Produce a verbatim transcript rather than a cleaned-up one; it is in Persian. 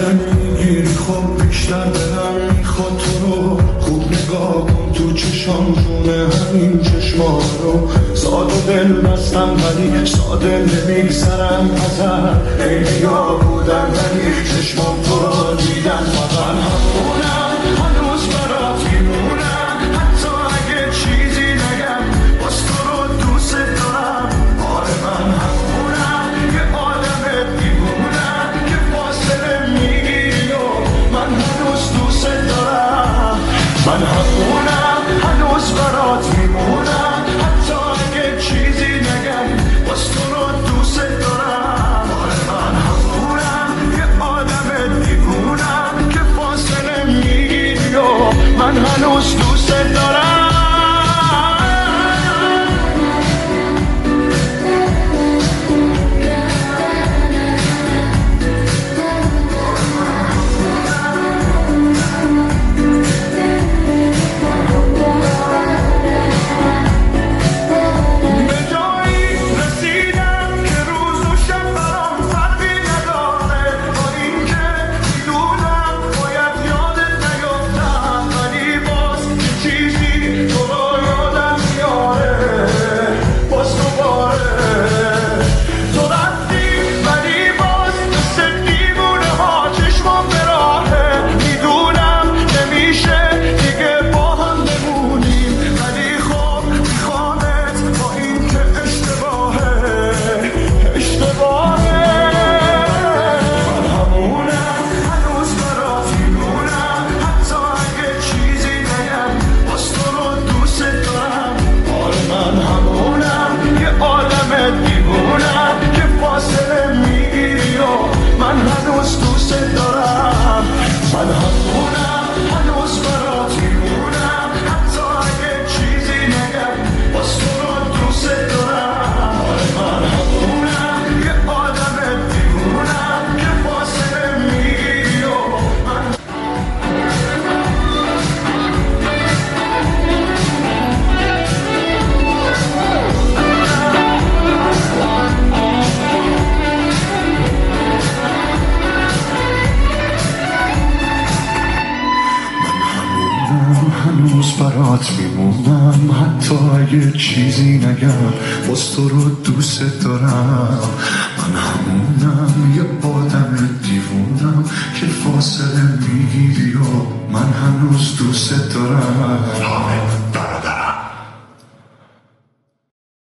فاصله میگیری خب بیشتر دلم میخواد تو رو خوب نگاه کن تو چشام جونه همین چشما رو ساده دل بستم ولی ساده نمیگذرم ازت خیلیا بودن ولی چشمام تو رو دیدن من همونم هنوز برات میمونم حتی اگه چیزی نگم باز تو رو دوست دارم آره من همونم یه آدم دیوونم که فاصله میگیری و من هنوز دوست دارم من همونم هنوز برات میمونم حتی اگه چیزی نگم باز تو رو دوست دارم آره من همونم یه آدم دیوونم که فاصله میگیری و من هنوز دوست دارم هنوز برات میمونم حتی اگه چیزی نگم باز تو رو دوست دارم من همونم یه آدم دیوونم که فاصله میگیری و من هنوز دوست دارم